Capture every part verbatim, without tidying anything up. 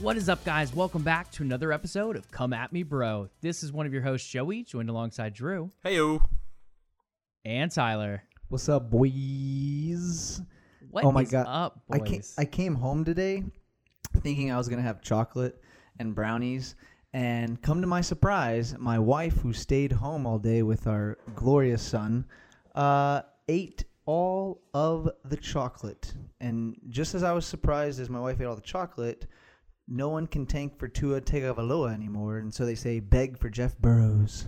What is up, guys? Welcome back to another episode of Come At Me, Bro. This is one of your hosts, Joey, joined alongside Drew. Heyo. And Tyler. What's up, boys? What oh my is God. up, I boys? came, I came home today thinking I was going to have chocolate and brownies. And come to my surprise, my wife, who stayed home all day with our glorious son, uh, ate all of the chocolate. And just as I was surprised as my wife ate all the chocolate, no one can tank for Tua Tagovailoa anymore. And so they say, beg for Jeff Burrows.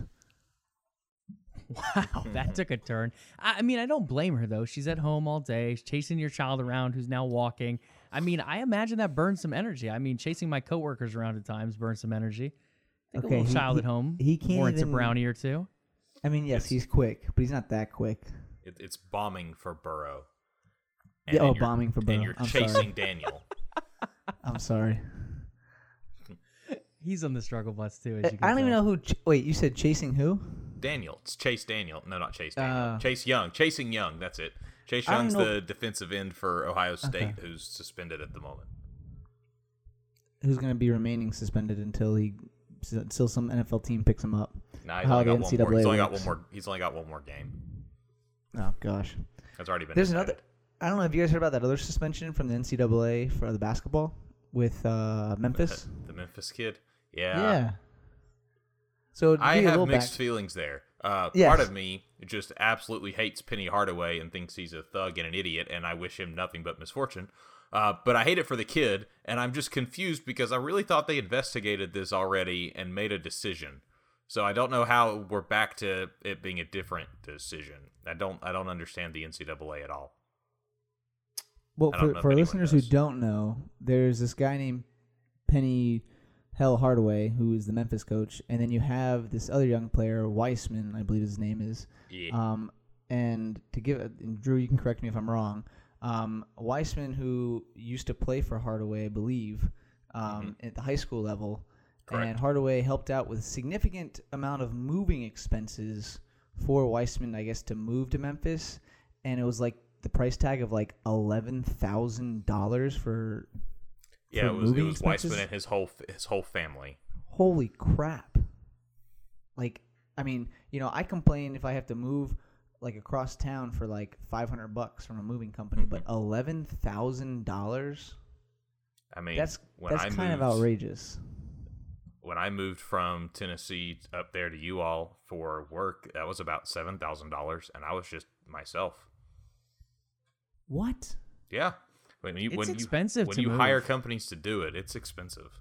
Wow, that took a turn. I I mean, I don't blame her, though. She's at home all day, chasing your child around who's now walking. I mean, I imagine that burns some energy. I mean, chasing my coworkers around at times burns some energy. I think Okay, a little he- child he- at home he can't warrants even- a brownie or two. I mean, yes, he's quick, but he's not that quick. It, it's bombing for Burrow. Yeah, then oh, you're- bombing for Burrow. And you're I'm chasing sorry. Daniel. I'm sorry. He's on the struggle bus, too, as I you can I don't even tell. know who. Ch- Wait, you said chasing who? Daniel. It's Chase Daniel. No, not Chase Daniel. Uh, Chase Young. Chasing Young. That's it. Chase I don't Young's know- the defensive end for Ohio State, Okay. who's suspended at the moment. Who's going to be remaining suspended until he, until some N F L team picks him up? Nah, he's How only the got one more. N C double A He's only got works. one more. He's only got one more game. Oh gosh. That's already been. There's decided. another. I don't know. Have you guys heard about that other suspension from the N C double A for the basketball with uh, Memphis? The Memphis kid. Yeah. Yeah. So to I give you a have little mixed back- feelings there. Uh, Yes. Part of me just absolutely hates Penny Hardaway and thinks he's a thug and an idiot, and I wish him nothing but misfortune. Uh, but I hate it for the kid, and I'm just confused because I really thought they investigated this already and made a decision. So I don't know how we're back to it being a different decision. I don't. I don't understand the N C double A at all. Well, I don't know for, if for anyone listeners who does. don't know, there's this guy named Penny Hell Hardaway who is the Memphis coach, and then you have this other young player, Weissman, I believe his name is. Yeah. Um, and to give, and Drew, you can correct me if I'm wrong. Um, Weissman, who used to play for Hardaway, I believe, um, at the high school level, Correct. and Hardaway helped out with significant amount of moving expenses for Weissman, I guess, to move to Memphis, and it was like the price tag of like eleven thousand dollars for. yeah. for It was. It moving was expenses? Weissman and his whole his whole family. Holy crap! Like, I mean, you know, I complain if I have to move like across town for like five hundred bucks from a moving company, but eleven thousand dollars. I mean, That's when that's I kind of moved- outrageous. When I moved from Tennessee up there to you all for work, that was about seven thousand dollars, and I was just myself. What? Yeah, when you It's when expensive you when to you move. hire companies to do it, it's expensive.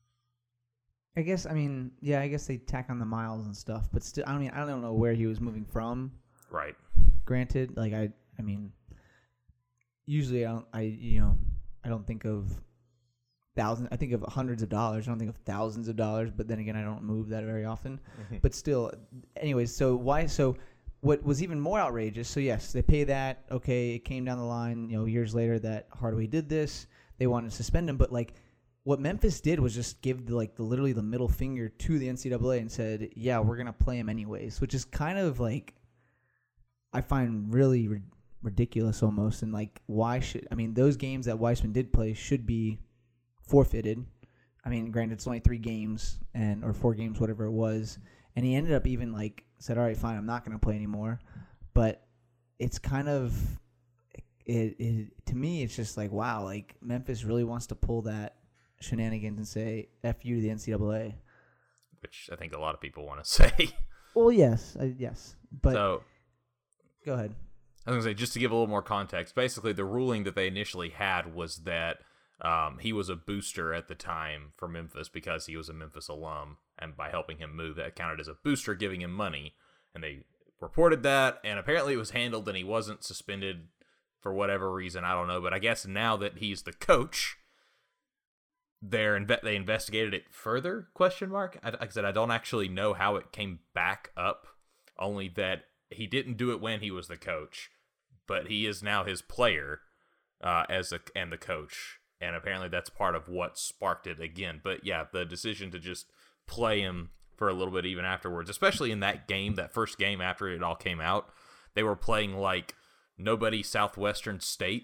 I guess. I mean, yeah. I guess they tack on the miles and stuff, but still, I mean, I don't know where he was moving from. Right. Granted, like I, I mean, usually I don't, I, you know, I don't think of thousands. I think of hundreds of dollars. I don't think of thousands of dollars. But then again, I don't move that very often. But still, anyways. So why? So what was even more outrageous? So yes, they pay that. Okay, it came down the line. You know, years later that Hardaway did this. They wanted to suspend him, but like. What Memphis did was just give the, like the literally the middle finger to the N C double A and said, "Yeah, we're gonna play him anyways," which is kind of like I find really ri- ridiculous almost. And like, why should I mean those games that Weissman did play should be forfeited. I mean, granted, it's only three games and or four games, whatever it was, and he ended up even like said, "All right, fine, I'm not gonna play anymore." But it's kind of it, it to me, it's just like wow, like Memphis really wants to pull that shenanigans and say F you to the N C double A. Which I think a lot of people want to say. Well, yes, uh, yes, but So go ahead. I was going to say, just to give a little more context, basically the ruling that they initially had was that um, he was a booster at the time for Memphis because he was a Memphis alum, and by helping him move, that counted as a booster, giving him money. And they reported that, and apparently it was handled, and he wasn't suspended for whatever reason, I don't know. But I guess now that he's the coach, they're inve- they investigated it further, question mark. I, like I said, I don't actually know how it came back up, only that he didn't do it when he was the coach, but he is now his player uh, as a, and the coach, and apparently that's part of what sparked it again. But yeah, the decision to just play him for a little bit even afterwards, especially in that game, that first game after it all came out, they were playing like nobody Southwestern State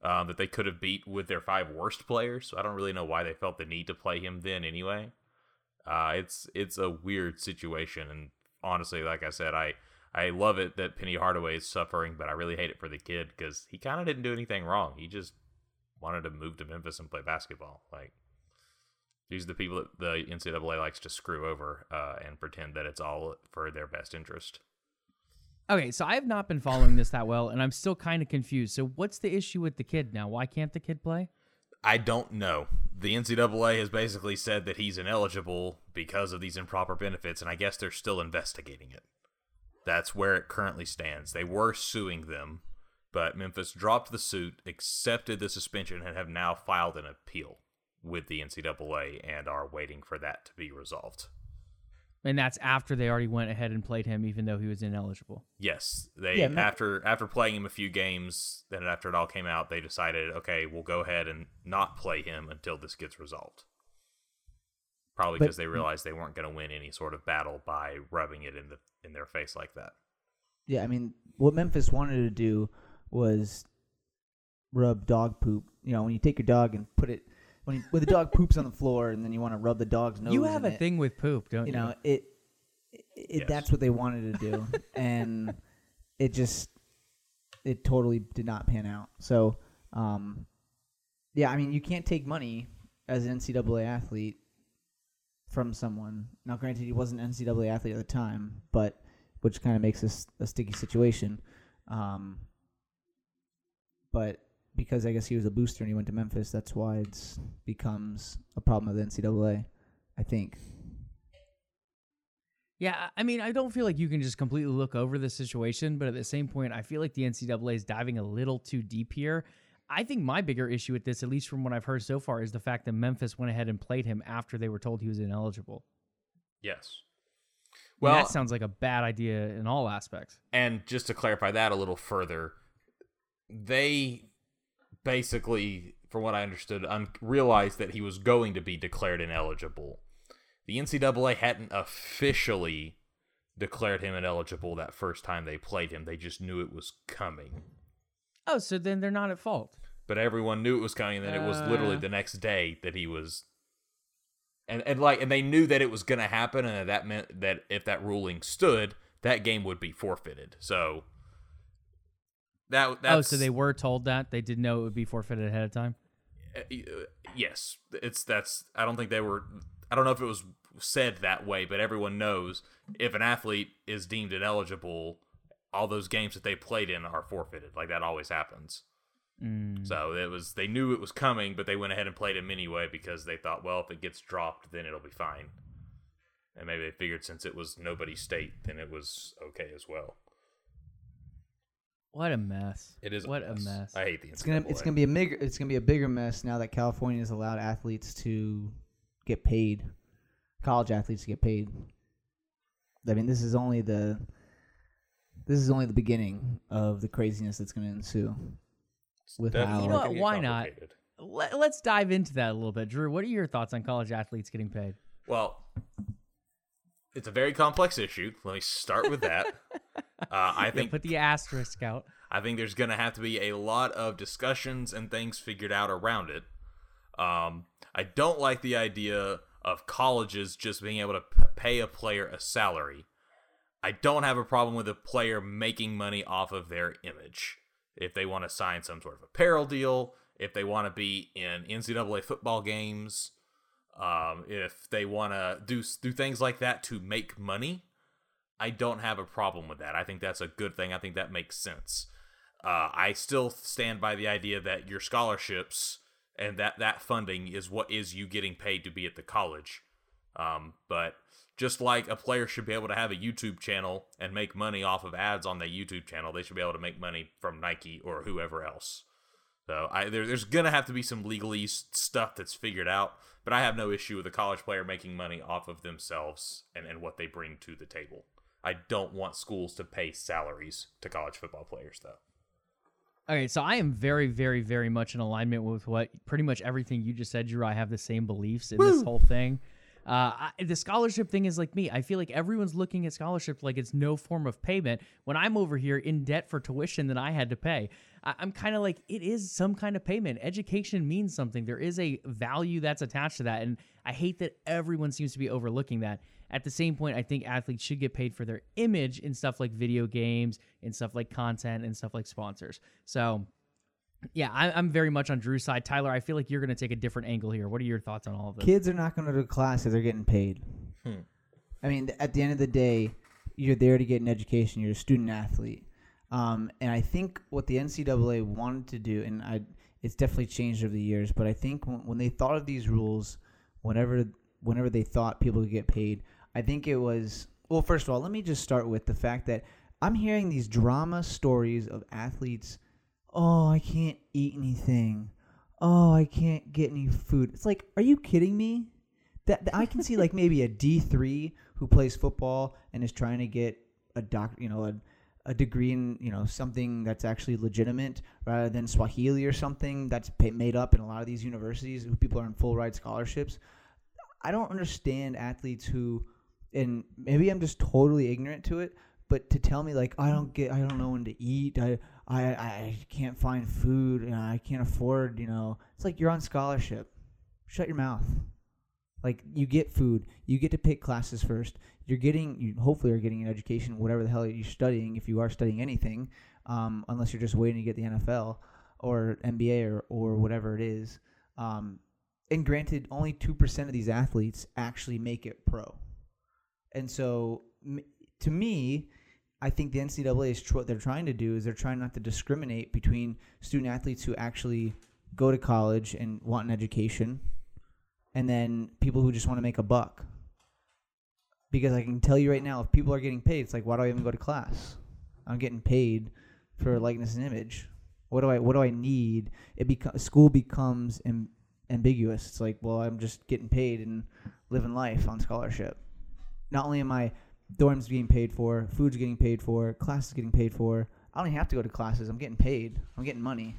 um, that they could have beat with their five worst players. So I don't really know why they felt the need to play him then anyway. Uh, it's it's a weird situation, and honestly, like I said, I I love it that Penny Hardaway is suffering, but I really hate it for the kid because he kind of didn't do anything wrong. He just wanted to move to Memphis and play basketball. Like, these are the people that the N C double A likes to screw over uh, and pretend that it's all for their best interest. Okay, so I have not been following this that well, and I'm still kind of confused. So what's the issue with the kid now? Why can't the kid play? I don't know. The N C double A has basically said that he's ineligible because of these improper benefits, and I guess they're still investigating it. That's where it currently stands. They were suing them, but Memphis dropped the suit, accepted the suspension, and have now filed an appeal with the N C double A and are waiting for that to be resolved. And that's after they already went ahead and played him, even though he was ineligible. Yes, they Yeah, no- after after playing him a few games, then after it all came out, they decided, okay, we'll go ahead and not play him until this gets resolved. Probably But- because they realized they weren't going to win any sort of battle by rubbing it in the in their face like that. Yeah, I mean, what Memphis wanted to do was rub dog poop. You know, when you take your dog and put it when you, when the dog poops on the floor, and then you want to rub the dog's nose. You have in a it, thing with poop, don't You you? know, it. it Yes. That's what they wanted to do, and it just it totally did not pan out. So, um, yeah, I mean, you can't take money as an N C double A athlete from someone. Now, granted, he wasn't an N C double A athlete at the time, but which kind of makes this a sticky situation. Um, but because I guess he was a booster and he went to Memphis, that's why it's becomes a problem of the N C double A, I think. Yeah, I mean, I don't feel like you can just completely look over the situation, but at the same point, I feel like the N C double A is diving a little too deep here. I think my bigger issue with this, at least from what I've heard so far, is the fact that Memphis went ahead and played him after they were told he was ineligible. Yes. Well, Well, that sounds like a bad idea in all aspects. and just to clarify that a little further, they basically, from what I understood, un- realized that he was going to be declared ineligible. The N C double A hadn't officially declared him ineligible that first time they played him. They just knew it was coming. Oh, so then they're not at fault. But everyone knew it was coming, and then it was literally Uh. the next day that he was... And, and like, and they knew that it was going to happen, and that meant that if that ruling stood, that game would be forfeited. So... That, that's, Oh, so they were told that? They did know it would be forfeited ahead of time? Uh, yes, it's that's. I don't think they were. I don't know if it was said that way, but everyone knows if an athlete is deemed ineligible, all those games that they played in are forfeited. Like, that always happens. Mm. So it was. They knew it was coming, but they went ahead and played him anyway because they thought, well, if it gets dropped, then it'll be fine. And maybe they figured since it was nobody's state, then it was okay as well. What a mess. It is. What a a mess. mess. I hate the. It's gonna it's gonna be a bigger it's gonna be a bigger mess now that California has allowed athletes to get paid, college athletes to get paid. I mean, this is only the this is only the beginning of the craziness that's gonna ensue. With how You know what, gonna get why not? complicated. Let, let's dive into that a little bit. Drew, what are your thoughts on college athletes getting paid? Well, it's a very complex issue. Let me start with that. uh, I Yeah, think put the asterisk out. I think there's going to have to be a lot of discussions and things figured out around it. Um, I don't like the idea of colleges just being able to p- pay a player a salary. I don't have a problem with a player making money off of their image. If they want to sign some sort of apparel deal, if they want to be in N C double A football games, um, if they want to do do things like that to make money, I don't have a problem with that. I think that's a good thing. I think that makes sense. Uh, I still stand by the idea that your scholarships and that, that funding is what is you getting paid to be at the college. Um, but just like a player should be able to have a YouTube channel and make money off of ads on their YouTube channel, they should be able to make money from Nike or whoever else. So I, there, there's going to have to be some legalese stuff that's figured out, but I have no issue with a college player making money off of themselves and, and what they bring to the table. I don't want schools to pay salaries to college football players, though. Okay, so I am very, very, very much in alignment with what pretty much everything you just said, Drew. I have the same beliefs in this whole thing. Uh, I, the scholarship thing is like me. I feel like everyone's looking at scholarship like it's no form of payment when I'm over here in debt for tuition that I had to pay. I, I'm kind of like, it is some kind of payment. Education means something. There is a value that's attached to that. And I hate that everyone seems to be overlooking that. At the same point, I think athletes should get paid for their image in stuff like video games, in stuff like content, and stuff like sponsors. So, yeah, I, I'm very much on Drew's side. Tyler, I feel like you're going to take a different angle here. What are your thoughts on all of this? Kids are not going to go to class if they're getting paid. Hmm. I mean, at the end of the day, you're there to get an education. You're a student athlete. Um, and I think what the N C double A wanted to do, and I, it's definitely changed over the years, but I think when, when they thought of these rules, whenever whenever they thought people could get paid, I think it was, well, first of all, let me just start with the fact that I'm hearing these drama stories of athletes. Oh, I can't eat anything. Oh, I can't get any food. It's like, are you kidding me? That, that I can see like maybe a D three who plays football and is trying to get a doc, you know, a, a degree in, you know, something that's actually legitimate rather than Swahili or something that's pay, made up in a lot of these universities who people are on full ride scholarships. I don't understand athletes who, and maybe I'm just totally ignorant to it, but to tell me like I don't get, I don't know when to eat, I, I, I can't find food, and I can't afford, you know, it's like you're on scholarship. Shut your mouth. Like you get food, you get to pick classes first. You're getting, you hopefully are getting an education, whatever the hell you're studying, if you are studying anything, um, unless you're just waiting to get the N F L or N B A or or whatever it is. Um, and granted, only two percent of these athletes actually make it pro. And so, to me, I think the N C double A is tr- what they're trying to do is they're trying not to discriminate between student athletes who actually go to college and want an education, and then people who just want to make a buck. Because I can tell you right now, if people are getting paid, it's like, why do I even go to class? I'm getting paid for likeness and image. What do I what do I need? It beco- school becomes am- ambiguous. It's like, well, I'm just getting paid and living life on scholarship. Not only am I dorms getting paid for, food's getting paid for, classes getting paid for. I don't even have to go to classes. I'm getting paid. I'm getting money.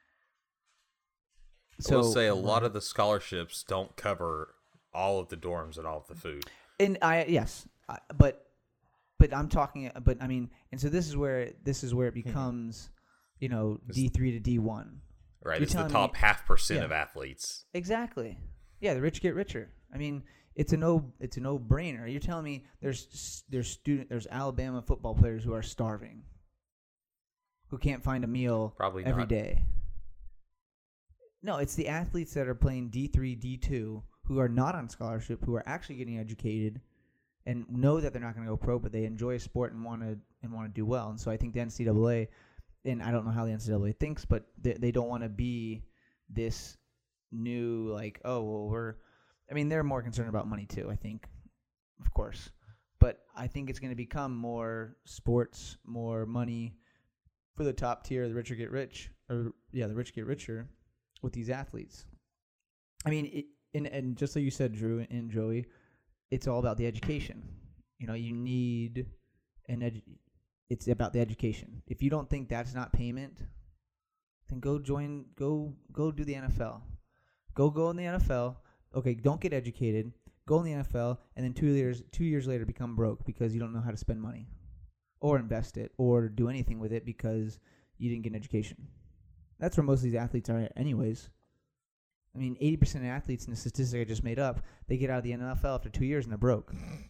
So, I will say a lot of the scholarships don't cover all of the dorms and all of the food. And I yes, I, but but I'm talking. But I mean, and so this is where this is where it becomes, you know, D three to D one. Right, You're it's the telling top me- half percent yeah. of athletes. Exactly. Yeah, the rich get richer. I mean, it's a no it's a no brainer. You're telling me there's there's student there's Alabama football players who are starving, who can't find a meal Probably every not. day. No, it's the athletes that are playing D three, D two, who are not on scholarship, who are actually getting educated, and know that they're not going to go pro, but they enjoy sport and want to and want to do well. And so I think the N C double A, and I don't know how the N C double A thinks, but they, they don't want to be this new like, oh well, we're. I mean, they're more concerned about money too, I think, of course. But I think it's going to become more sports, more money for the top tier. The richer get rich, or yeah, the rich get richer with these athletes. I mean, it, and and just like you said, Drew and Joey, it's all about the education. You know, you need an edu- It's about the education. If you don't think that's not payment, then go join. Go go do the N F L. Go go in the N F L. Okay, don't get educated. Go in the N F L, and then two years two years later become broke because you don't know how to spend money, or invest it, or do anything with it because you didn't get an education. That's where most of these athletes are, anyways. I mean, eighty percent of athletes in the statistic I just made up, they get out of the N F L after two years and they're broke.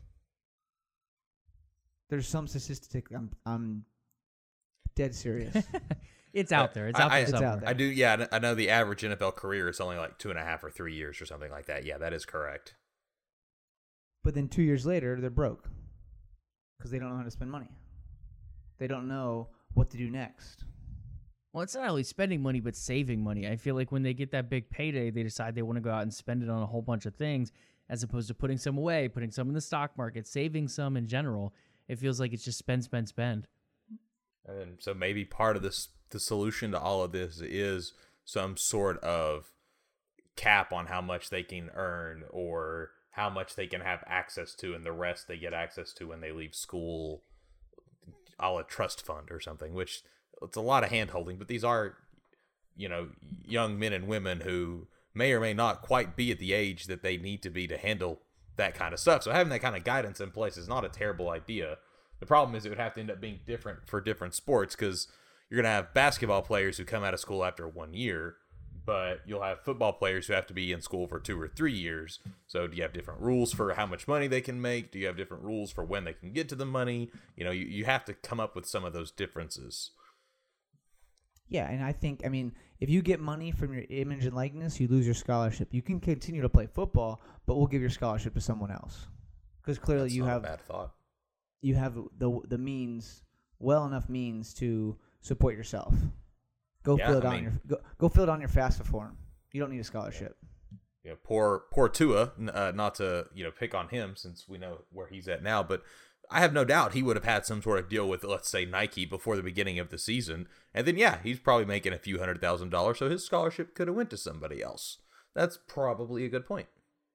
There's some statistic. I'm I'm dead serious. It's out there. It's I- out there I- It's somewhere. out there. I do, yeah. I know the average N F L career is only like two and a half or three years or something like that. Yeah, that is correct. But then two years later, they're broke because they don't know how to spend money. They don't know what to do next. Well, it's not really spending money, but saving money. I feel like when they get that big payday, they decide they want to go out and spend it on a whole bunch of things as opposed to putting some away, putting some in the stock market, saving some in general. It feels like it's just spend, spend, spend. And so maybe part of this, the solution to all of this is some sort of cap on how much they can earn or how much they can have access to, and the rest they get access to when they leave school, a la trust fund or something, which it's a lot of hand holding, but these are, you know, young men and women who may or may not quite be at the age that they need to be to handle that kind of stuff. So having that kind of guidance in place is not a terrible idea. The problem is it would have to end up being different for different sports, because you're going to have basketball players who come out of school after one year, but you'll have football players who have to be in school for two or three years. So do you have different rules for how much money they can make? Do you have different rules for when they can get to the money? You know, you, you have to come up with some of those differences. Yeah, and I think, I mean, if you get money from your image and likeness, you lose your scholarship. You can continue to play football, but we'll give your scholarship to someone else. Because clearly That's you not have a bad thought. you have the the means, well enough means to support yourself. Go Yeah, fill it I on mean- your go, go fill it on your FAFSA form. You don't need a scholarship. You know, poor poor Tua, n- uh, not to you know pick on him since we know where he's at now, but I have no doubt he would have had some sort of deal with, let's say, Nike before the beginning of the season, and then yeah, he's probably making a few hundred thousand dollars, so his scholarship could have went to somebody else. That's probably a good point.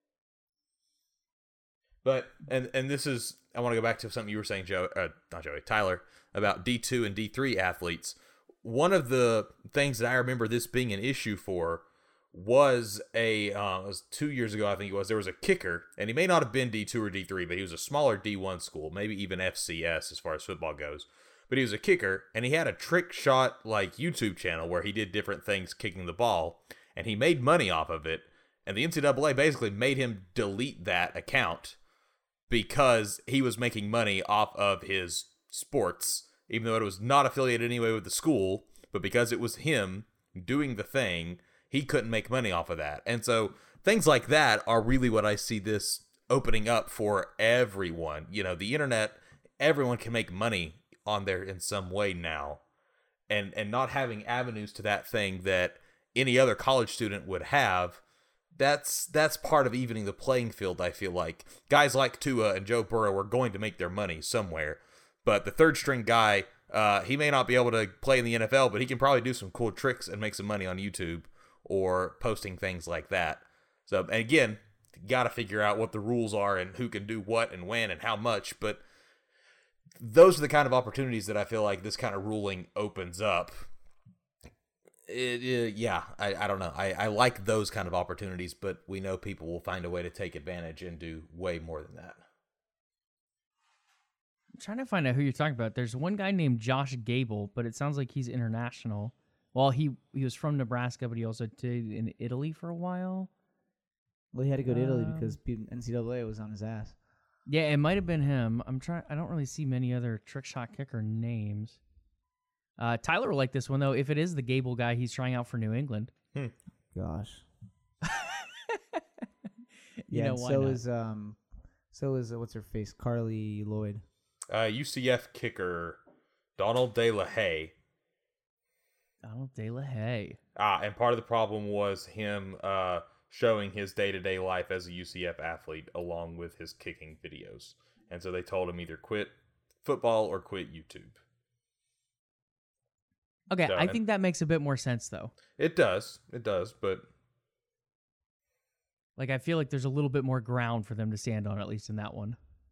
But and and this is I want to go back to something you were saying, Joe, uh, not Joey, Tyler, about D two and D three athletes. One of the things that I remember this being an issue for was a uh, it was two years ago, I think it was. There was a kicker, and he may not have been D two or D three, but he was a smaller D one school, maybe even F C S as far as football goes. But he was a kicker, and he had a trick shot like YouTube channel where he did different things kicking the ball, and he made money off of it. And the N C double A basically made him delete that account because he was making money off of his sports, even though it was not affiliated anyway with the school. But because it was him doing the thing, he couldn't make money off of that. And so things like that are really what I see this opening up for everyone. You know, the internet, everyone can make money on there in some way now. And and not having avenues to that thing that any other college student would have, that's that's part of evening the playing field, I feel like. Guys like Tua and Joe Burrow are going to make their money somewhere. But the third string guy, uh, he may not be able to play in the N F L, but he can probably do some cool tricks and make some money on YouTube or posting things like that. So, and again, got to figure out what the rules are and who can do what and when and how much. But those are the kind of opportunities that I feel like this kind of ruling opens up. It, it, yeah, I, I don't know. I, I like those kind of opportunities, but we know people will find a way to take advantage and do way more than that. I'm trying to find out who you're talking about. There's one guy named Josh Gable, but it sounds like he's international. Well, he he was from Nebraska, but he also did in Italy for a while. Well, he had to go to Italy Um, because P- N C double A was on his ass. Yeah, it might have been him. I'm trying. I don't really see many other trick shot kicker names. Uh, Tyler will like this one though. If it is the Gable guy, he's trying out for New England. Gosh. You Yeah, know and why so not? is um, so is uh, what's her face, Carly Lloyd. Uh, U C F kicker Donald De La Haye. Donald De La Haye. Ah, and part of the problem was him uh, showing his day-to-day life as a U C F athlete along with his kicking videos. And so they told him either quit football or quit YouTube. Okay, So, I and- think that makes a bit more sense though. It does. It does, but Like I feel like there's a little bit more ground for them to stand on, at least in that one.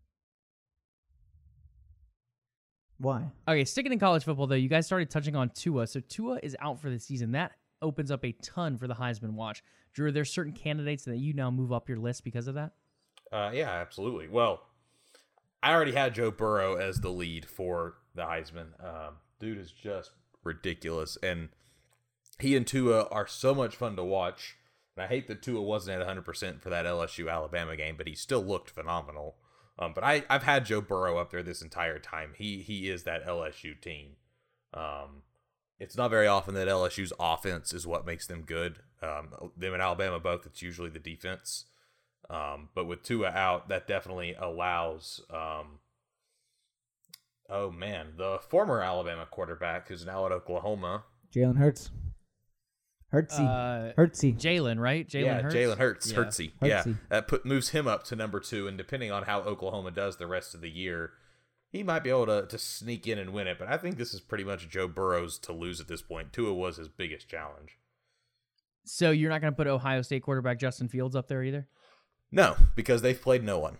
Why? Okay, sticking in college football though, you guys started touching on Tua. So Tua is out for the season. That opens up a ton for the Heisman watch. Drew, are there certain candidates that you now move up your list because of that? uh, yeah, absolutely. Well, I already had Joe Burrow as the lead for the Heisman. Um, dude is just ridiculous. And he and Tua are so much fun to watch. And I hate that Tua wasn't at one hundred percent for that L S U-Alabama game, but he still looked phenomenal. Um, but I, I've had Joe Burrow up there this entire time. He he is that L S U team. Um, it's not very often that L S U's offense is what makes them good. Um, them and Alabama both, it's usually the defense. Um, but with Tua out, that definitely allows, um, oh man, the former Alabama quarterback who's now at Oklahoma. Jalen Hurts. Hurtsy. Uh, Hurtsy. Jalen, right? Jalen yeah, Hurts? Jalen Hurts, Yeah. Hurtsy. Yeah, Hurtsy. that put moves him up to number two, and depending on how Oklahoma does the rest of the year, he might be able to, to sneak in and win it. But I think this is pretty much Joe Burrow's to lose at this point. Tua was his biggest challenge. So you're not going to put Ohio State quarterback Justin Fields up there either? No, because they've played no one.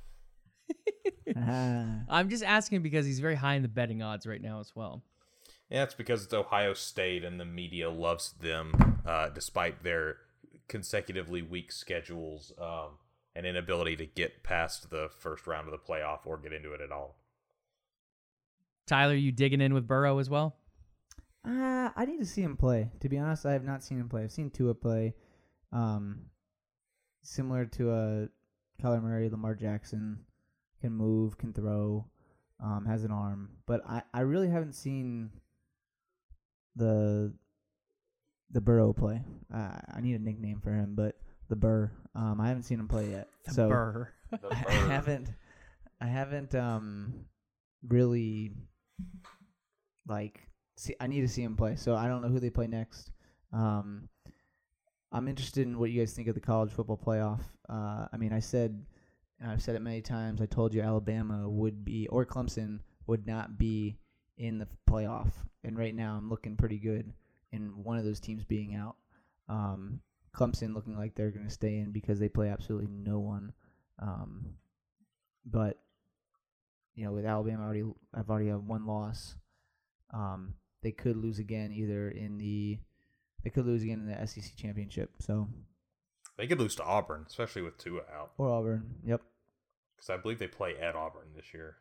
Ah. I'm just asking because he's very high in the betting odds right now as well. Yeah, it's because it's Ohio State and the media loves them, uh, despite their consecutively weak schedules. Um, an inability to get past the first round of the playoff or get into it at all. Tyler, you digging in with Burrow as well? Uh, I need to see him play. To be honest, I have not seen him play. I've seen Tua play. Um, similar to a Kyler Murray, Lamar Jackson, can move, can throw, um, has an arm. But I, I really haven't seen the the Burrow play. Uh, I need a nickname for him, but the Burr. Um, I haven't seen him play yet. The so Burr. The I bird. haven't. I haven't um really like. See, I need to see him play, so I don't know who they play next. Um, I'm interested in what you guys think of the college football playoff. Uh, I mean, I said, and I've said it many times, I told you Alabama would be, or Clemson would not be in the playoff. And right now I'm looking pretty good in one of those teams being out. Um, Clemson looking like they're going to stay in because they play absolutely no one. Um, but, you know, with Alabama, already, I've already have one loss. Um, they could lose again either in the they could lose again in the S E C championship. So They could lose to Auburn, especially with Tua out, or Auburn. Yep. because I believe they play at Auburn this year.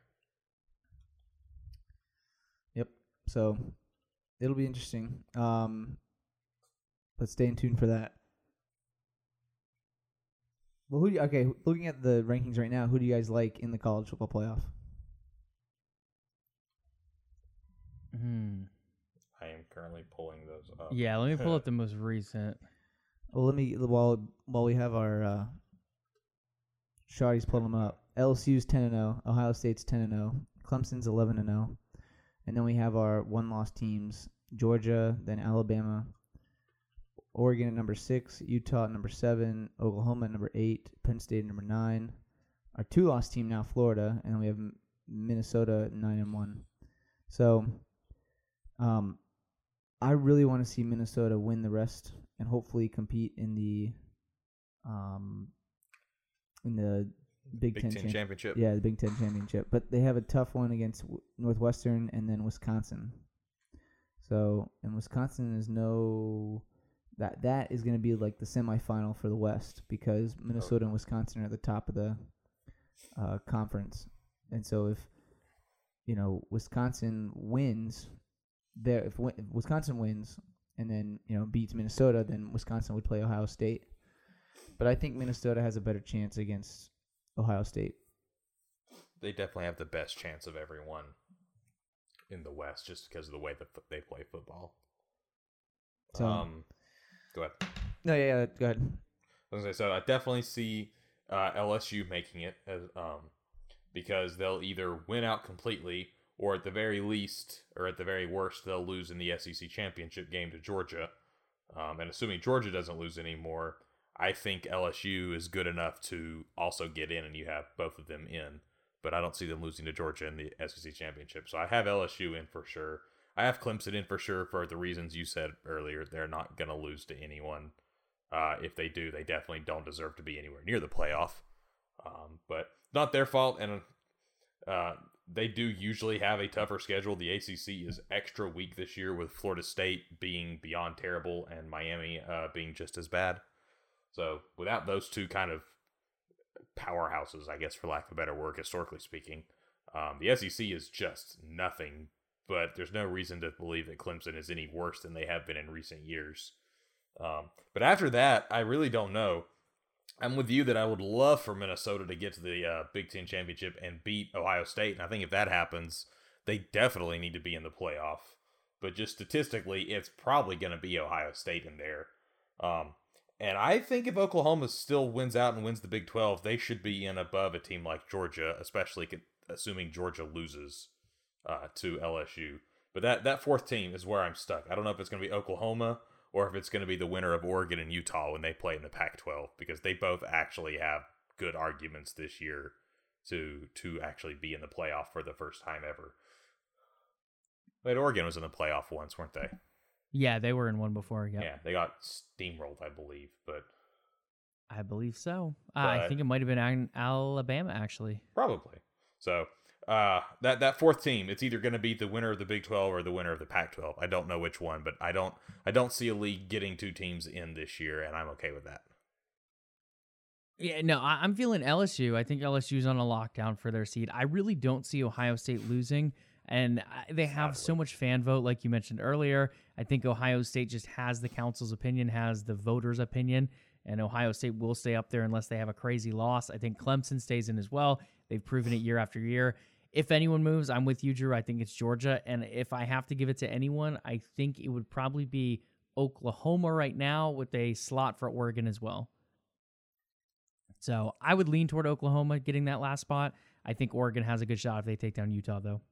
Yep. So it'll be interesting. Um, let's stay in tune for that. Well, who do you, okay, looking at the rankings right now, who do you guys like in the college football playoff? Hmm. I am currently pulling those up. Yeah, let me pull up the most recent. Well, let me while while we have our uh, shawties pull them up. L S U's ten and zero, Ohio State's ten and zero, Clemson's eleven and zero, and then we have our one-loss teams: Georgia, then Alabama, Oregon at number six, Utah at number seven, Oklahoma at number eight, Penn State at number nine. Our two-loss team now, Florida, and then we have Minnesota at nine and one. So, um, I really want to see Minnesota win the rest and hopefully compete in the, um, in the Big, Big Ten, Ten champ- championship. Yeah, the Big Ten championship. But they have a tough one against w- Northwestern and then Wisconsin. So, and Wisconsin is no that that is going to be like the semifinal for the West because Minnesota and Wisconsin are at the top of the uh, conference. And so if you know Wisconsin wins, there if, if Wisconsin wins and then you know beats Minnesota, then Wisconsin would play Ohio State. But I think Minnesota has a better chance against Ohio State. They definitely have the best chance of everyone in the West just because of the way that f- they play football. So, um, go ahead. no, yeah, yeah, go ahead. I was gonna say, so I definitely see uh, L S U making it as um because they'll either win out completely or at the very least, or at the very worst, they'll lose in the S E C championship game to Georgia. Um, and assuming Georgia doesn't lose anymore, I think L S U is good enough to also get in, and you have both of them in. But I don't see them losing to Georgia in the S E C championship. So I have L S U in for sure. I have Clemson in for sure for the reasons you said earlier. They're not going to lose to anyone. Uh, if they do, they definitely don't deserve to be anywhere near the playoff. Um, but not their fault, and uh, they do usually have a tougher schedule. The A C C is extra weak this year with Florida State being beyond terrible and Miami uh, being just as bad. So without those two kind of powerhouses, I guess for lack of a better word, historically speaking, um, the S E C is just nothing. But there's no reason to believe that Clemson is any worse than they have been in recent years. Um, but after that, I really don't know. I'm with you that I would love for Minnesota to get to the uh, Big Ten championship and beat Ohio State. And I think if that happens, they definitely need to be in the playoff. But just statistically, it's probably going to be Ohio State in there. Um, and I think if Oklahoma still wins out and wins the Big twelve, they should be in above a team like Georgia, especially assuming Georgia loses uh, to L S U. But that, that fourth team is where I'm stuck. I don't know if it's going to be Oklahoma or if it's going to be the winner of Oregon and Utah when they play in the Pac twelve, because they both actually have good arguments this year to to actually be in the playoff for the first time ever. But Oregon was in the playoff once, weren't they? Yeah, they were in one before. Yep. Yeah, they got steamrolled, I believe, but I believe so. Uh, I But- think it might have been Al- Alabama, actually. probably. So uh, that that fourth team, it's either going to be the winner of the Big twelve or the winner of the Pac twelve. I don't know which one, but I don't I don't see a league getting two teams in this year, and I'm okay with that. Yeah, no, I, I'm feeling L S U. I think L S U's on a lockdown for their seed. I really don't see Ohio State losing, and I, they have so much fan vote, like you mentioned earlier. I think Ohio State just has the council's opinion, has the voters' opinion, and Ohio State will stay up there unless they have a crazy loss. I think Clemson stays in as well. They've proven it year after year. If anyone moves, I'm with you, Drew. I think it's Georgia, and if I have to give it to anyone, I think it would probably be Oklahoma right now with a slot for Oregon as well. So I would lean toward Oklahoma getting that last spot. I think Oregon has a good shot if they take down Utah, though.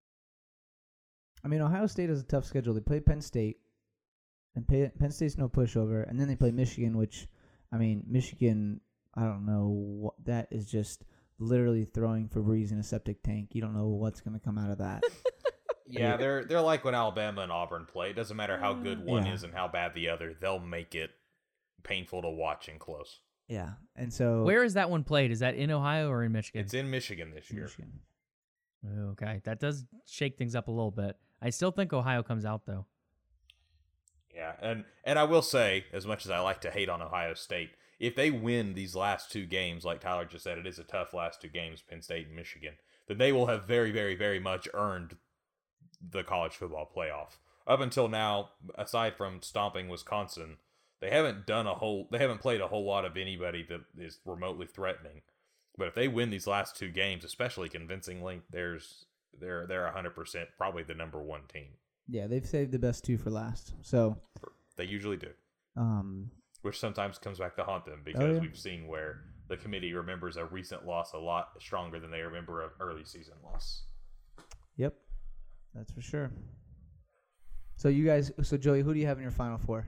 I mean, Ohio State has a tough schedule. They play Penn State, and pay, Penn State's no pushover, and then they play Michigan, which, I mean, Michigan, I don't know, what, that is just literally throwing Febreze in a septic tank. You don't know what's going to come out of that. Yeah, they're they're like when Alabama and Auburn play. It doesn't matter how good one Yeah. is and how bad the other. They'll make it painful to watch and close. Yeah, and so Where is that one played? Is that in Ohio or in Michigan? It's in Michigan this year. Michigan. Okay, that does shake things up a little bit. I still think Ohio comes out, though. Yeah, and and I will say, as much as I like to hate on Ohio State, if they win these last two games, like Tyler just said, it is a tough last two games, Penn State and Michigan, then they will have very, very, very much earned the college football playoff. Up until now, aside from stomping Wisconsin, they haven't done a whole, they haven't played a whole lot of anybody that is remotely threatening. But if they win these last two games, especially convincingly, there's they're they're one hundred percent probably the number one team. Yeah, they've saved the best two for last. So They usually do. um, Which sometimes comes back to haunt them because Oh, yeah. we've seen where the committee remembers a recent loss a lot stronger than they remember an early season loss. Yep, that's for sure. So you guys, so Joey, who do you have in your final four?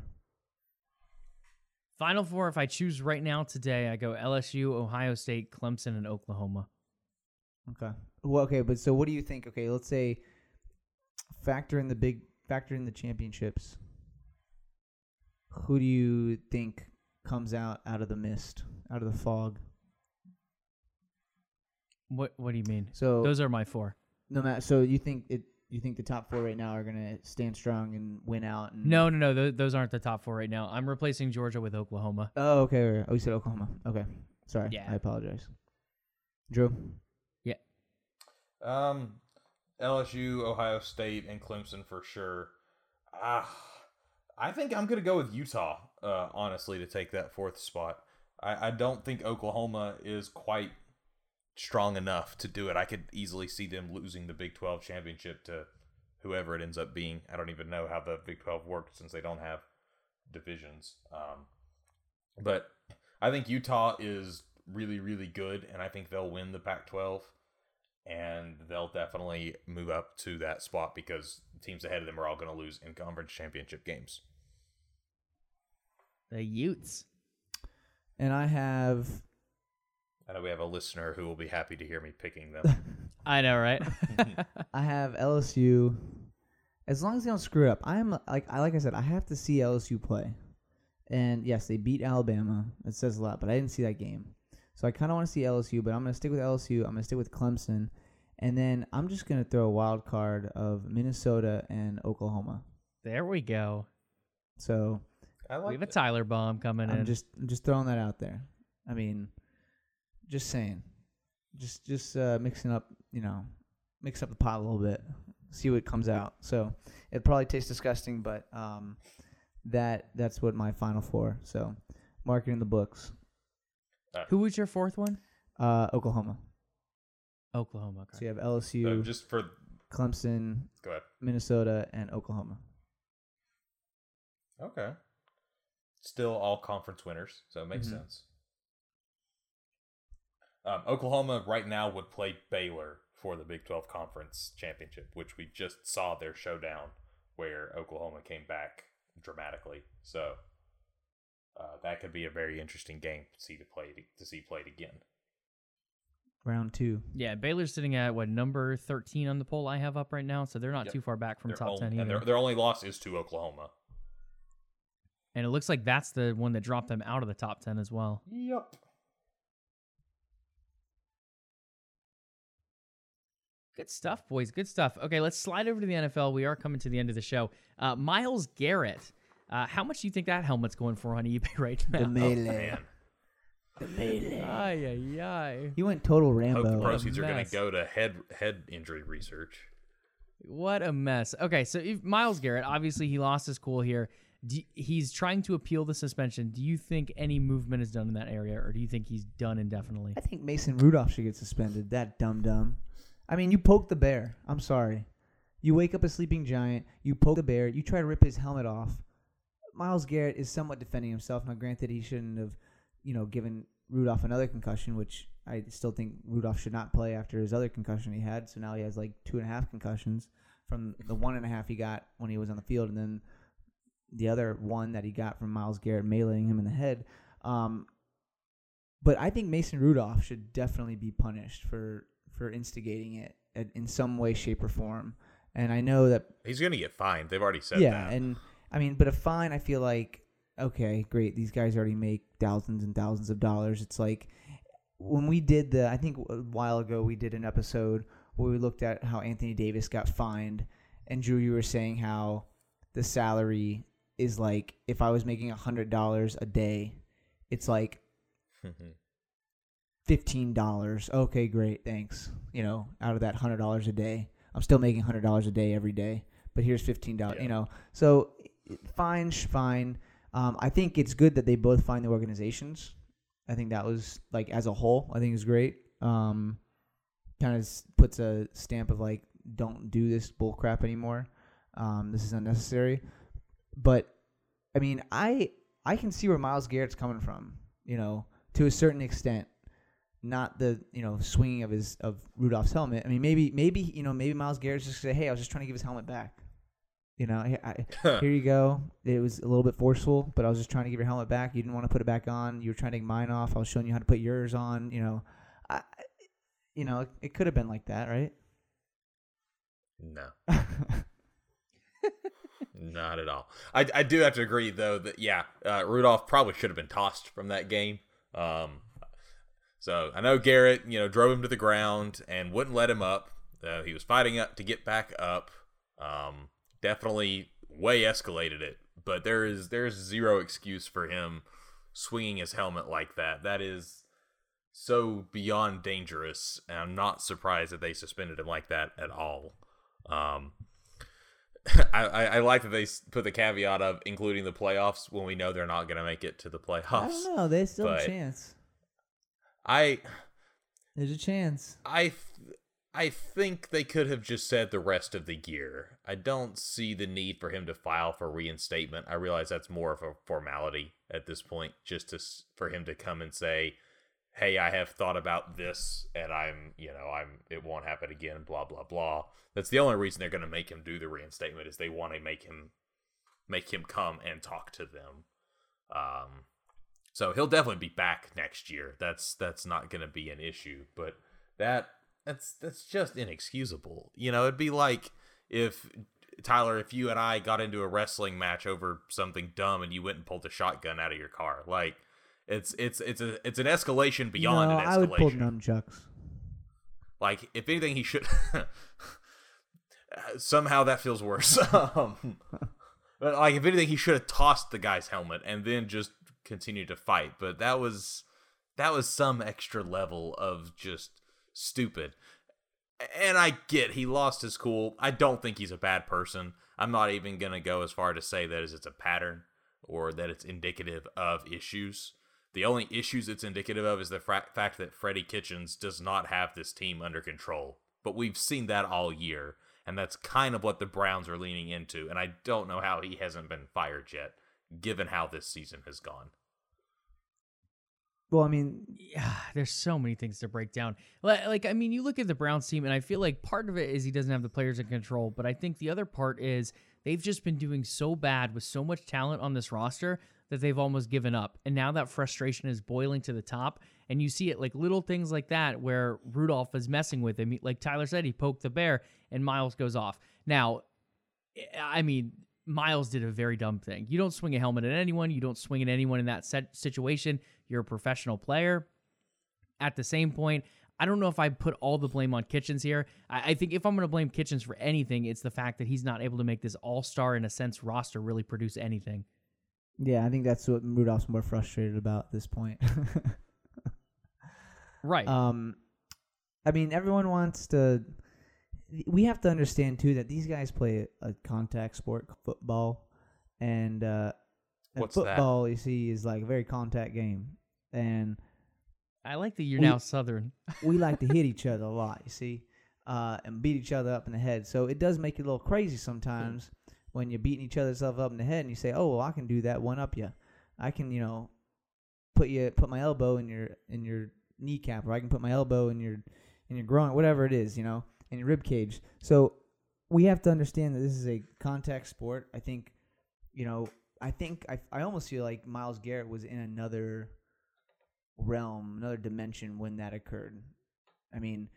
Final four, if I choose right now today, I go L S U, Ohio State, Clemson, and Oklahoma. Okay. Well, okay, but so what do you think? Okay, let's say factor in the big, factor in the championships. Who do you think comes out out of the mist, out of the fog? What What do you mean? So Those are my four. no matter. So you think it? You think the top four right now are gonna stand strong and win out? And No, no, no. Those, those aren't the top four right now. I'm replacing Georgia with Oklahoma. Oh, okay. right. Oh, you said Oklahoma. Okay, sorry. Yeah. I apologize. Drew. Um, L S U, Ohio State, and Clemson for sure. Ah, I think I'm going to go with Utah, uh, honestly, to take that fourth spot. I, I don't think Oklahoma is quite strong enough to do it. I could easily see them losing the Big twelve championship to whoever it ends up being. I don't even know how the Big twelve works since they don't have divisions. Um, but I think Utah is really, really good, and I think they'll win the Pac twelve. And they'll definitely move up to that spot because teams ahead of them are all going to lose in conference championship games. The Utes. And I have. I know we have a listener who will be happy to hear me picking them. I know, right? I have L S U. As long as they don't screw it up, I'm like I like I said, I have to see L S U play. And yes, they beat Alabama. It says a lot, but I didn't see that game. So I kind of want to see L S U, but I'm going to stick with L S U. I'm going to stick with Clemson. And then I'm just going to throw a wild card of Minnesota and Oklahoma. There we go. So I We like have a it. Tyler bomb coming I'm in. just I'm just throwing that out there. I mean, just saying. Just just uh, mixing up, you know, mix up the pot a little bit. See what comes out. So it probably tastes disgusting, but um, that that's what my final four. So mark it in the books. Who was your fourth one? Uh, Oklahoma. Oklahoma. So Okay. you have L S U, So just for Clemson, go ahead. Minnesota, and Oklahoma. Okay. Still all conference winners, so it makes Mhm. sense. Um, Oklahoma right now would play Baylor for the Big twelve Conference Championship, which we just saw their showdown where Oklahoma came back dramatically. So uh, that could be a very interesting game to see to play to see played again. Round two. Yeah, Baylor's sitting at, what, number thirteen on the poll I have up right now, so they're not Yep. too far back from Their top only- ten and either. their, their only loss is to Oklahoma. And it looks like that's the one that dropped them out of the top ten as well. Yep. Good stuff, boys. Good stuff. Okay, let's slide over to the N F L. We are coming to the end of the show. Uh, Myles Garrett. Uh, how much do you think that helmet's going for on eBay right now? The Oh, melee. man. Ay, ay, ay. He went total Hope the Rambo. proceeds are going mess. to go to head head injury research. What a mess. Okay, so if Myles Garrett, obviously he lost his cool here. Do, he's trying to appeal the suspension. Do you think any movement is done in that area, or do you think he's done indefinitely? I think Mason Rudolph should get suspended. That dumb dumb. I mean, you poke the bear. I'm sorry. You wake up a sleeping giant. You poke the bear. You try to rip his helmet off. Myles Garrett is somewhat defending himself. Now, granted, he shouldn't have, you know, given Rudolph another concussion, which I still think Rudolph should not play after his other concussion he had. So now he has like two and a half concussions from the one and a half he got when he was on the field, and then the other one that he got from Myles Garrett meleeing him in the head. Um, but I think Mason Rudolph should definitely be punished for, for instigating it in some way, shape, or form. And I know that He's going to get fined. They've already said yeah, that. and I mean, but a fine, I feel like, okay, great. These guys already make thousands and thousands of dollars. It's like when we did the, I think a while ago we did an episode where we looked at how Anthony Davis got fined, and Drew, you were saying how the salary is like, if I was making one hundred dollars a day, it's like fifteen dollars. Okay, great, thanks. You know, out of that one hundred dollars a day. I'm still making one hundred dollars a day every day, but here's fifteen dollars, yeah. You know. So fine, fine. Um, I think it's good that they both find the organizations. I think that was, like, as a whole, I think it's great. Um, kind of puts a stamp of, like, don't do this bull crap anymore. Um, this is unnecessary. But, I mean, I I can see where Myles Garrett's coming from, you know, to a certain extent. Not the, you know, swinging of his of Rudolph's helmet. I mean, maybe, maybe you know, maybe Myles Garrett's just say, hey, I was just trying to give his helmet back. You know, I, here you go. It was a little bit forceful, but I was just trying to give your helmet back. You didn't want to put it back on. You were trying to take mine off. I was showing you how to put yours on. You know, I, you know, it, it could have been like that, right? No. Not at all. I, I do have to agree, though, that, yeah, uh, Rudolph probably should have been tossed from that game. Um, so I know Garrett, you know, drove him to the ground and wouldn't let him up. Uh, he was fighting up to get back up. Um, definitely way escalated it. But there is there's zero excuse for him swinging his helmet like that. That is so beyond dangerous, and I'm not surprised that they suspended him like that at all. Um, I, I, I like that they put the caveat of including the playoffs when we know they're not going to make it to the playoffs. I don't know. There's still but a chance. I There's a chance. I th- I think they could have just said the rest of the year. I don't see the need for him to file for reinstatement. I realize that's more of a formality at this point, just to for him to come and say, hey, I have thought about this, and I'm, you know, I'm, it won't happen again, blah, blah, blah. That's the only reason they're going to make him do the reinstatement, is they want to make him, make him come and talk to them. Um, so he'll definitely be back next year. That's, that's not going to be an issue, but that, that's, that's just inexcusable. You know, it'd be like if, Tyler, if you and I got into a wrestling match over something dumb and you went and pulled a shotgun out of your car, like, It's it's it's a it's an escalation beyond no, an escalation. I would pull nunchucks. Like, if anything, he should. Somehow that feels worse. um, but like, if anything, he should have tossed the guy's helmet and then just continued to fight. But that was that was some extra level of just stupid. And I get he lost his cool. I don't think he's a bad person. I'm not even gonna go as far to say that it's a pattern or that it's indicative of issues. The only issues it's indicative of is the fra- fact that Freddie Kitchens does not have this team under control. But we've seen that all year, and that's kind of what the Browns are leaning into. And I don't know how he hasn't been fired yet, given how this season has gone. Well, I mean, yeah, there's so many things to break down. Like, like, I mean, you look at the Browns team, and I feel like part of it is he doesn't have the players in control, but I think the other part is they've just been doing so bad with so much talent on this roster that they've almost given up. And now that frustration is boiling to the top, and you see it like little things like that where Rudolph is messing with him. Like Tyler said, he poked the bear, and Myles goes off. Now, I mean, Myles did a very dumb thing. You don't swing a helmet at anyone. You don't swing at anyone in that set situation. You're a professional player. At the same point, I don't know if I put all the blame on Kitchens here. I, I think if I'm going to blame Kitchens for anything, it's the fact that he's not able to make this all-star, in a sense, roster really produce anything. Yeah, I think that's what Rudolph's more frustrated about at this point. Right. Um, I mean, everyone wants to. We have to understand too that these guys play a, a contact sport, football, and, uh, and What's that? football. You see, is like a very contact game, and I like that you're we- now Southern. we like to hit each other a lot. You see, uh, and beat each other up in the head. So it does make it a little crazy sometimes when you're beating each other's up in the head, and you say, "Oh, well, I can do that. One up you. I can, you know, put you put my elbow in your in your kneecap, or I can put my elbow in your in your groin, whatever it is, you know, in your rib cage." So we have to understand that this is a contact sport. I think, you know, I think I I almost feel like Myles Garrett was in another realm, another dimension when that occurred. I mean,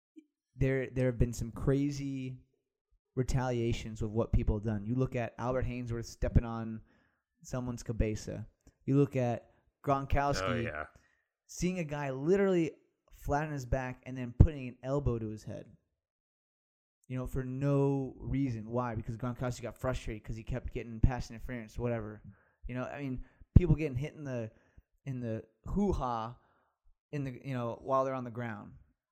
there there have been some crazy retaliations of what people have done. You look at Albert Hainsworth stepping on someone's cabeza. You look at Gronkowski Oh yeah. seeing a guy literally flat on his back and then putting an elbow to his head. You know, for no reason. Why? Because Gronkowski got frustrated because he kept getting pass interference, whatever. You know, I mean, people getting hit in the in the hoo-ha in the you know while they're on the ground.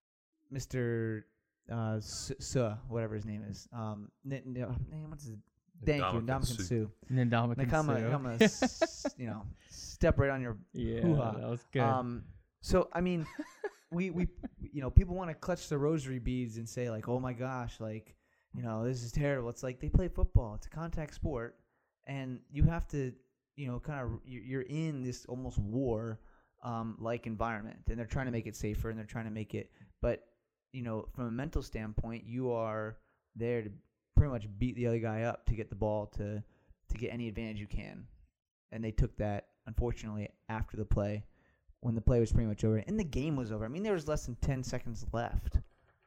Mister Uh, Suh, whatever his name is. Um, n- n- what's his? Thank you, Ndamukong Ndamukong Suh. Suh. Ndamukong Like I'm Suh. gonna, I'm gonna, s- you know, step right on your Yeah, hoo-ha. that was good. Um, so I mean, we we you know people want to clutch the rosary beads and say like, oh my gosh, like you know this is terrible. It's like they play football. It's a contact sport, and you have to you know kind of you're in this almost war um, like environment, and they're trying to make it safer and they're trying to make it, but you know from a mental standpoint, you are there to pretty much beat the other guy up to get the ball to to get any advantage you can, and they took that unfortunately after the play. When the play was pretty much over and the game was over. I mean, there was less than ten seconds left.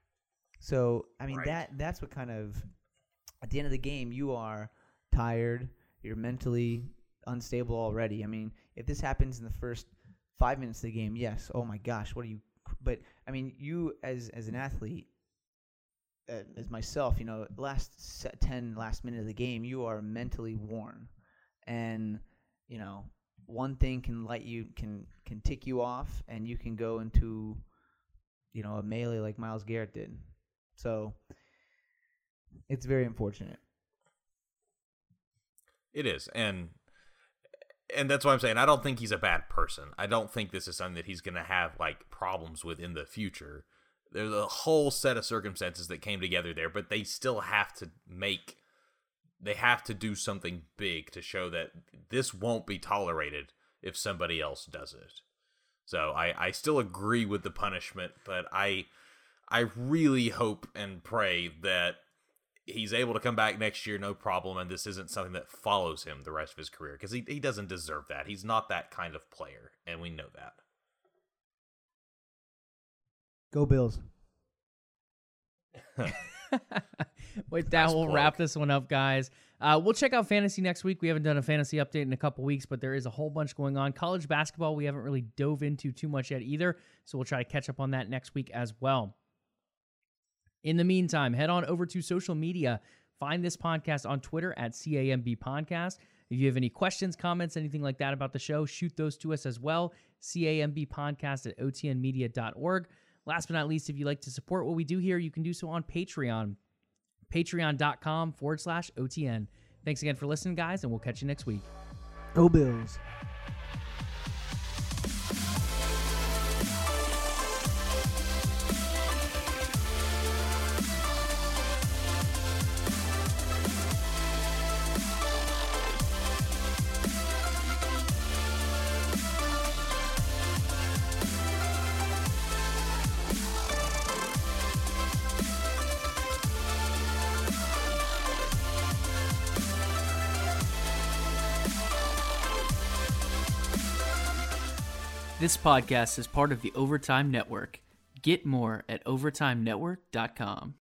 So, I mean, Right. that that's what kind of, at the end of the game, you are tired. You're mentally unstable already. I mean, if this happens in the first five minutes of the game, yes, oh my gosh, what are you? But, I mean, you as as an athlete, uh, as myself, you know, last set ten, last minute of the game, you are mentally worn. And, you know, one thing can light you can can tick you off, and you can go into, you know, a melee like Myles Garrett did. So it's very unfortunate. It is, and and that's what I'm saying. I don't think he's a bad person. I don't think this is something that he's going to have like problems with in the future. There's a whole set of circumstances that came together there, but they still have to make. They have to do something big to show that this won't be tolerated if somebody else does it. So I, I still agree with the punishment, but I I really hope and pray that he's able to come back next year, no problem, and this isn't something that follows him the rest of his career, because he, he doesn't deserve that. He's not that kind of player, and we know that. Go Bills. With that, Nice we'll plug. wrap this one up, guys. Uh, we'll check out fantasy next week. We haven't done a fantasy update in a couple weeks, but there is a whole bunch going on. College basketball, we haven't really dove into too much yet either, so we'll try to catch up on that next week as well. In the meantime, head on over to social media. Find this podcast on Twitter at C A M B Podcast. If you have any questions, comments, anything like that about the show, shoot those to us as well. C A M B Podcast at O T N media dot org. Last but not least, if you'd like to support what we do here, you can do so on Patreon. Patreon.com forward slash OTN. Thanks again for listening, guys, and we'll catch you next week. Go Bills. This podcast is part of the Overtime Network. Get more at overtime network dot com.